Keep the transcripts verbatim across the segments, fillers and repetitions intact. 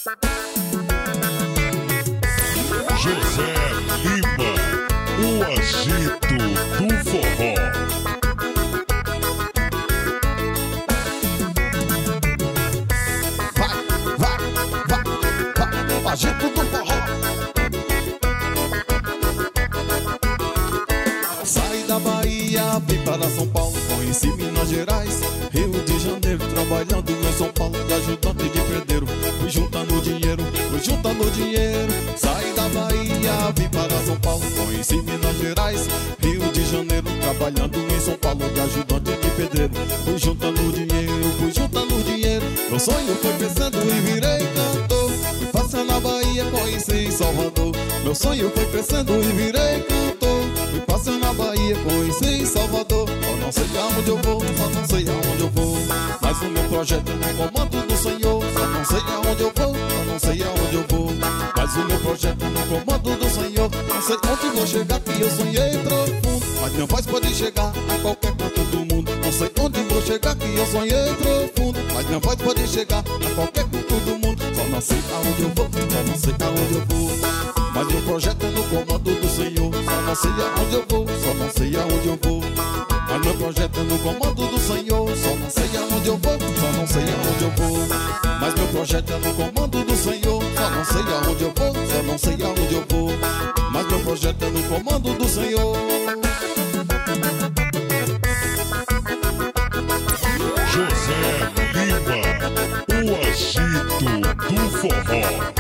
José Lima, o agito do forró. Vai, vai, vai, vai, o agito do forró. Sai da Bahia, vem para São Paulo, conheci Minas Gerais, Rio de Janeiro, trabalhando em São Paulo, de ajudante de pedreiro. Fui juntando dinheiro, fui juntando dinheiro. Sai da Bahia, vim para São Paulo, conheci Minas Gerais, Rio de Janeiro, trabalhando em São Paulo, de ajudante de pedreiro. Fui juntando dinheiro, fui juntando dinheiro. Meu sonho foi crescendo e virei cantor. Fui passando na Bahia, conheci Salvador. Meu sonho foi crescendo e virei cantor. Fui passando na Bahia, conheci Salvador. Só não sei aonde eu vou, só não sei aonde eu vou. Mas o meu projeto é no comando do Senhor. Só não sei aonde eu vou, só não sei aonde eu vou. Mas o meu projeto é no comando do Senhor. Não sei onde vou chegar, que eu sonhei profundo. Mas minha voz pode chegar a qualquer canto do mundo. Não sei onde vou chegar, que eu sonhei profundo. Mas minha voz pode chegar a qualquer canto do mundo. Só não sei aonde eu vou, só não sei aonde eu vou. Mas meu projeto é no comando do Senhor. Só não sei aonde eu vou, só não sei aonde eu vou. Mas meu projeto é no comando do Senhor. Só não sei aonde eu vou, só não sei aonde eu vou. Mas meu projeto é no comando do Senhor. Só não sei aonde eu vou, só não sei aonde eu vou. Mas meu projeto é no comando do Senhor. José Lima, o agito do forró.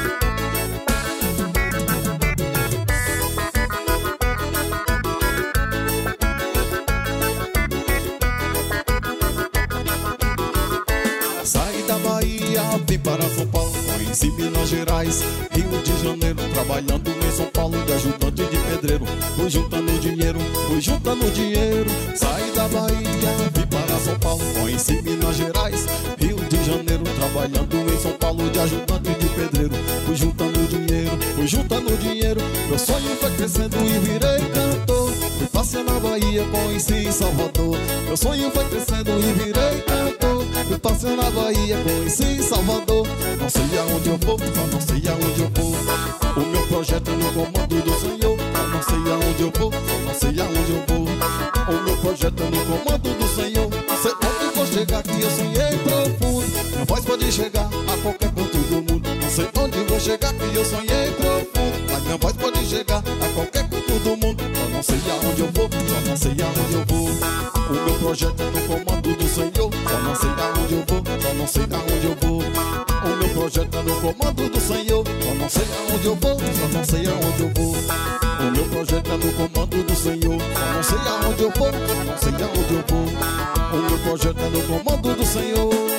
Saí da Bahia, vim para São Paulo, conheci Minas Gerais, Rio de Janeiro, trabalhando em São Paulo, de ajudante de pedreiro. Fui juntando dinheiro, fui juntando dinheiro. Saí da Bahia, vim para São Paulo, conheci Minas Gerais, Rio de Janeiro, trabalhando em São Paulo, de ajudante de pedreiro. Fui juntando dinheiro, fui juntando dinheiro. Meu sonho foi crescendo e virei cantor. Fui passeando na Bahia, conheci Salvador. Meu sonho foi crescendo e virei cantor. Fui passeando na Bahia, conheci Salvador. Não sei aonde eu vou, só não sei aonde eu vou. O meu projeto é no comando do Senhor. Só não sei aonde eu vou, só não sei aonde eu vou. O meu projeto é no comando do Senhor. Não sei onde vou chegar, que eu sonhei profundo. Minha voz pode chegar a qualquer canto do mundo. Não sei onde vou chegar, que eu sonhei profundo. Mas minha voz pode chegar a qualquer canto do mundo. Só não sei aonde eu vou, só não sei aonde eu vou. O meu projeto é no comando do Senhor. Só não sei aonde eu vou, só não sei aonde eu vou. O meu projeto é no comando do Senhor. Só não sei aonde eu vou, só não sei aonde eu vou. O meu projeto é no comando do Senhor. Só não sei aonde eu vou, só não sei aonde eu vou. O meu projeto é no comando do Senhor.